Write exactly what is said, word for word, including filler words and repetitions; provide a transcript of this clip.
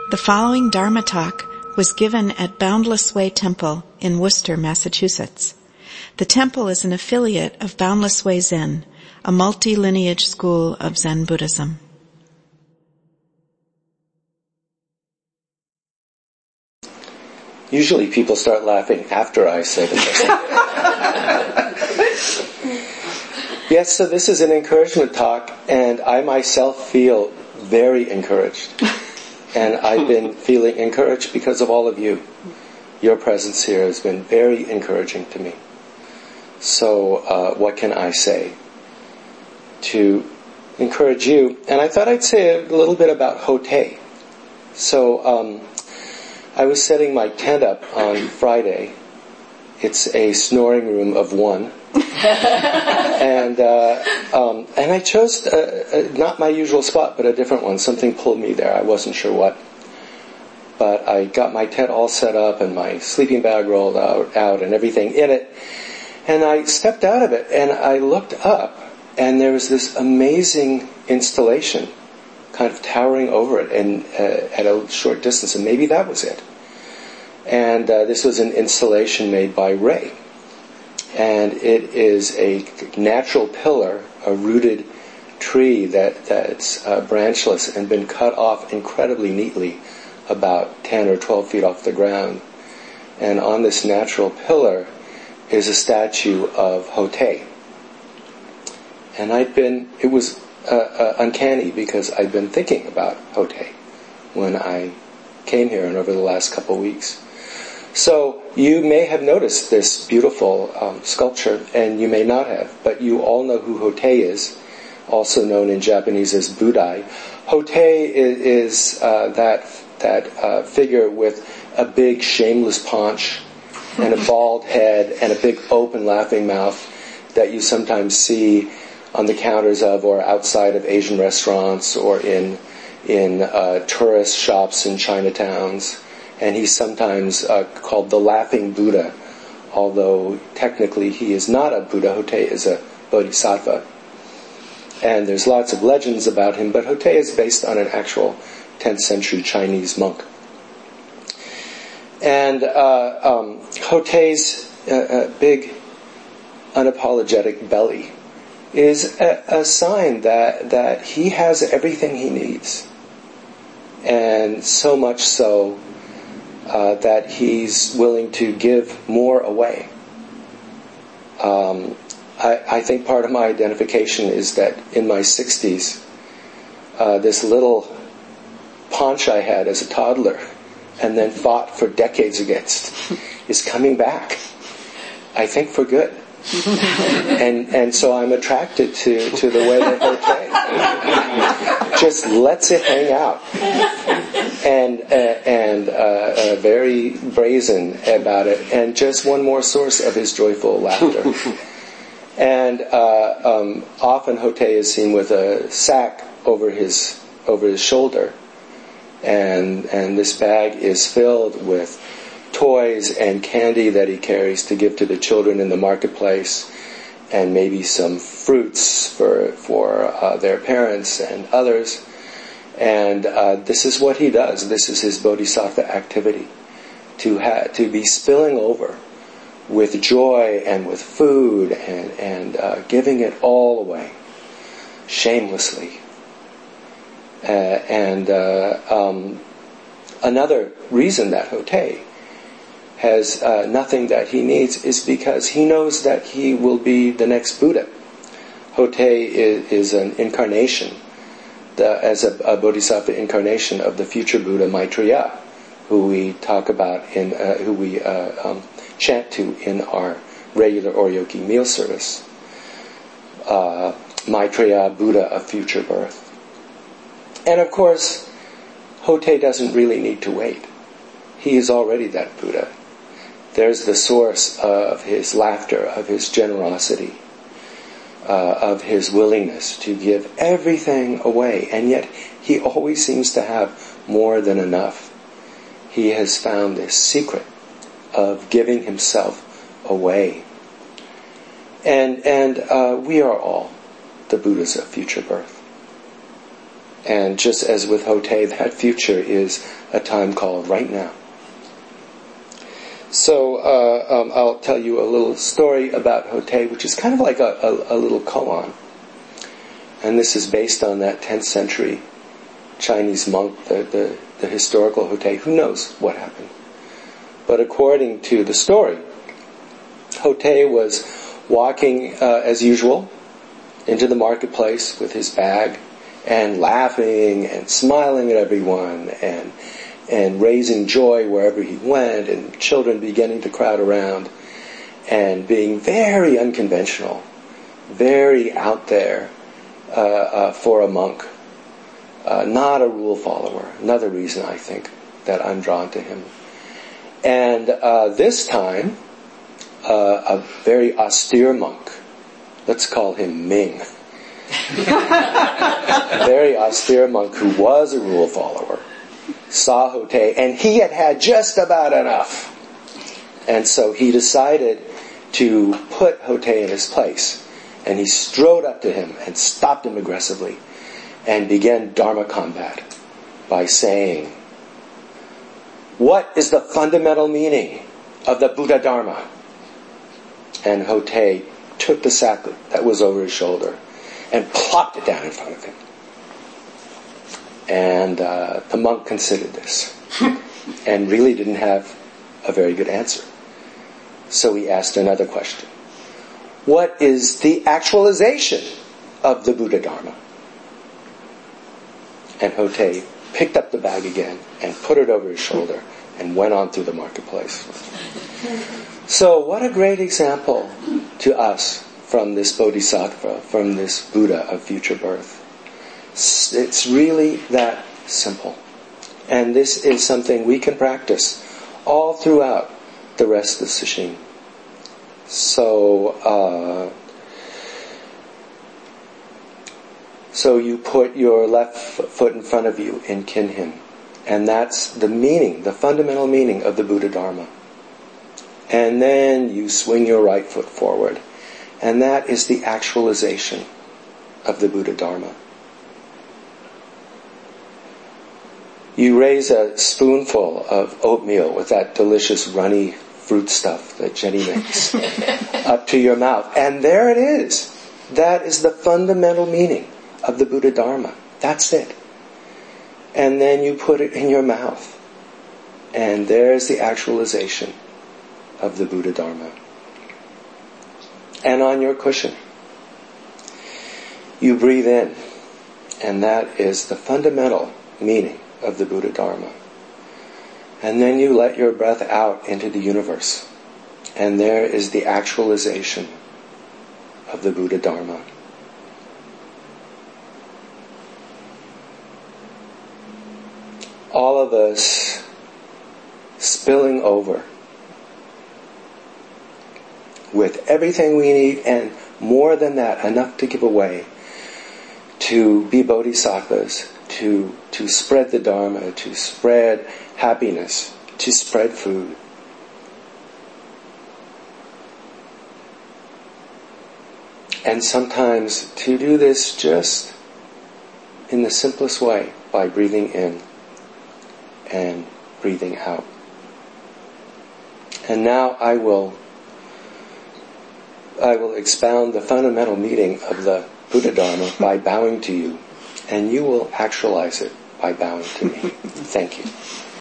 The following Dharma talk was given at Boundless Way Temple in Worcester, Massachusetts. The temple is an affiliate of Boundless Way Zen, a multi-lineage school of Zen Buddhism. Usually people start laughing after I say the Yes, so this is an encouragement talk, and I myself feel very encouraged. And I've been feeling encouraged because of all of you. Your presence here has been very encouraging to me. So uh, what can I say to encourage you? And I thought I'd say a little bit about Hotei. So um, I was setting my tent up on Friday. It's a snoring room of one. and uh, um, and I chose uh, uh, not my usual spot, but a different one. Something pulled me there. I wasn't sure what. But I got my tent all set up and my sleeping bag rolled out, out and everything in it. And I stepped out of it and I looked up, and there was this amazing installation kind of towering over it and uh, at a short distance. And maybe that was it. And uh, this was an installation made by Ray. And it is a natural pillar, a rooted tree that, that's uh, branchless and been cut off incredibly neatly about ten or twelve feet off the ground. And on this natural pillar is a statue of Hotei. And I'd been, it was uh, uh, uncanny because I'd been thinking about Hotei when I came here and over the last couple of weeks. So you may have noticed this beautiful um, sculpture, and you may not have, but you all know who Hotei is, also known in Japanese as Budai. Hotei is, is uh, that that uh, figure with a big shameless paunch and a bald head and a big open laughing mouth that you sometimes see on the counters of or outside of Asian restaurants or in in uh, tourist shops in Chinatowns. And he's sometimes uh, called the Laughing Buddha, although technically he is not a Buddha. Hotei is a bodhisattva. And there's lots of legends about him, but Hotei is based on an actual tenth century Chinese monk. And uh, um, Hotei's uh, uh, big, unapologetic belly is a, a sign that, that he has everything he needs. And so much so Uh, that he's willing to give more away. Um, I, I think part of my identification is that in my sixties, uh, this little paunch I had as a toddler and then fought for decades against is coming back. I think for good. and and so I'm attracted to, to the way that Hotei just lets it hang out. And uh, and uh, uh, very brazen about it, and just one more source of his joyful laughter. and uh, um, often Hotei is seen with a sack over his over his shoulder, and and this bag is filled with toys and candy that he carries to give to the children in the marketplace, and maybe some fruits for for uh, their parents and others. And uh, this is what he does. This is his bodhisattva activity, to ha- to be spilling over with joy and with food and and uh, giving it all away, shamelessly. Uh, and uh, um, another reason that Hotei has uh, nothing that he needs is because he knows that he will be the next Buddha. Hotei is, is an incarnation. The, as a, a bodhisattva incarnation of the future Buddha Maitreya, who we talk about in, uh, who we uh, um, chant to in our regular Oryoki meal service. Uh, Maitreya, Buddha of future birth. And of course, Hotei doesn't really need to wait. He is already that Buddha. There's the source of his laughter, of his generosity. Uh, of his willingness to give everything away, and yet he always seems to have more than enough. He has found this secret of giving himself away. And and uh, we are all the Buddhas of future birth. And just as with Hotei, that future is a time called right now. So uh, um, I'll tell you a little story about Hotei, which is kind of like a, a, a little koan. And this is based on that tenth century Chinese monk, the, the, the historical Hotei. Who knows what happened? But according to the story, Hotei was walking uh, as usual into the marketplace with his bag and laughing and smiling at everyone and and raising joy wherever he went, and children beginning to crowd around, and being very unconventional, very out there uh, uh, for a monk, uh, not a rule follower. Another reason I think that I'm drawn to him. And uh, this time, uh, a very austere monk, let's call him Ming, a very austere monk who was a rule follower, saw Hotei, and he had had just about enough. And so he decided to put Hotei in his place. And he strode up to him and stopped him aggressively and began Dharma combat by saying, "What is the fundamental meaning of the Buddha Dharma?" And Hotei took the sack that was over his shoulder and plopped it down in front of him. And uh, the monk considered this and really didn't have a very good answer. So he asked another question. What is the actualization of the Buddha Dharma? And Hotei picked up the bag again and put it over his shoulder and went on through the marketplace. So what a great example to us from this Bodhisattva, from this Buddha of future birth. It's really that simple. And this is something we can practice all throughout the rest of Sesshin. So, uh, so you put your left foot in front of you in Kinhin. And that's the meaning, the fundamental meaning of the Buddha Dharma. And then you swing your right foot forward. And that is the actualization of the Buddha Dharma. You raise a spoonful of oatmeal with that delicious runny fruit stuff that Jenny makes up to your mouth. And there it is. That is the fundamental meaning of the Buddha Dharma. That's it. And then you put it in your mouth. And there's the actualization of the Buddha Dharma. And on your cushion, you breathe in. And that is the fundamental meaning of the Buddha Dharma. And then you let your breath out into the universe. And there is the actualization of the Buddha Dharma. All of us spilling over with everything we need, and more than that, enough to give away, to be bodhisattvas, to to spread the Dharma, to spread happiness, to spread food. And sometimes to do this just in the simplest way, by breathing in and breathing out. And now I will I will expound the fundamental meaning of the Buddha Dharma by bowing to you, and you will actualize it by bowing to me. Thank you.